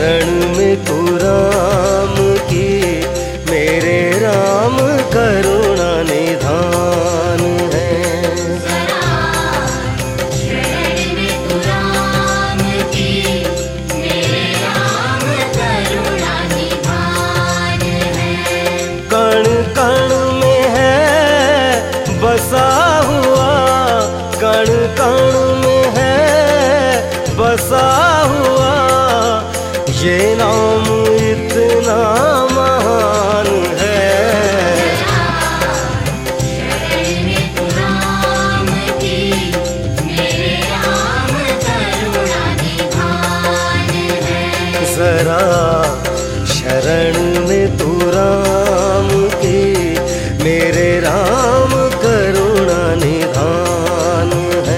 शरण में तू राम की, मेरे राम करुणा निधान है। शरण में तू राम की, मेरे राम करुणा निधान है। कण कण में है बसा हुआ, कण कण में है बसा हुआ, ये नाम इतना महान है। शरण में तू राम की, मेरे राम करुणा निधान है। जरा शरण में तू राम की, मेरे राम करुणा निधान है।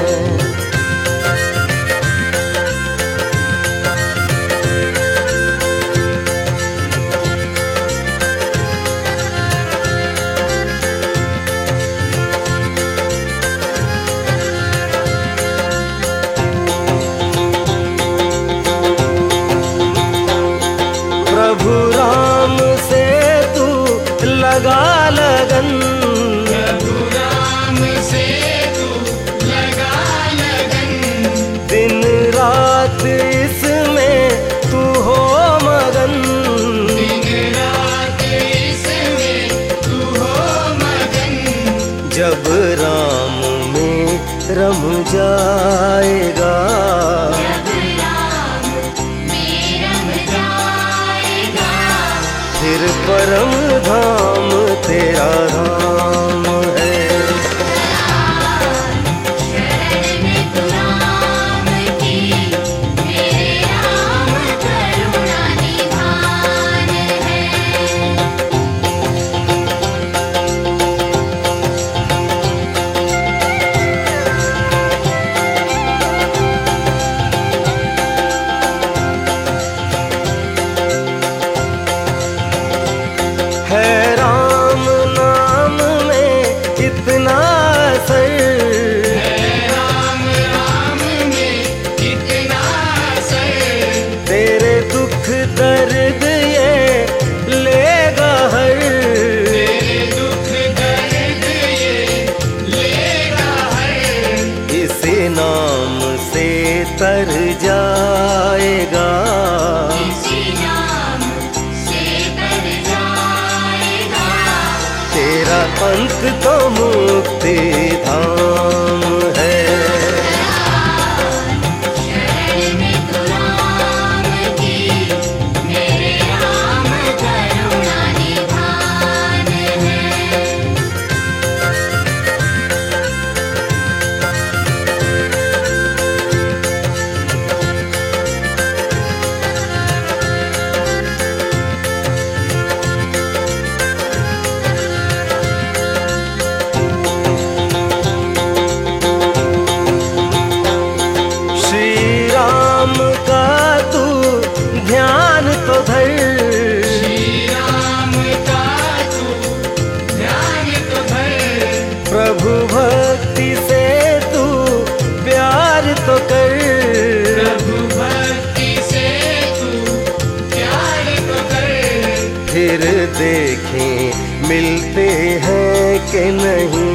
प्रभु राम से तू लगा लगन, प्रभु राम से तू लगा लगन, दिन रात इसमें तू हो मगन। दिन रात इसमें तू हो मगन। जब राम में रम जाएगा, जब राम में रम जाएगा, फिर परम धाम तेरा धाम है। शरण में तू राम की, मेरे राम करुणा निधान है। है राम नाम में इतना असर, राम राम में इतना असर, तेरे दुख दर्द ये लेगा हर। तेरे दुख दर्द ये लेगा हर। इसी नाम से तर जाएगा, इसी नाम से तर जाएगा, तेरा अंत तो मुक्ति धाम है। शरण में तू राम की, मेरे राम करुणा निधान है। श्री राम का तू ध्यान तो धर, श्री राम का तू ध्यान तो धर। प्रभु भक्ति से तू प्यार तो कर। प्रभु भक्ति से तू प्यार तो कर। फिर देखें मिलते हैं कि नहीं,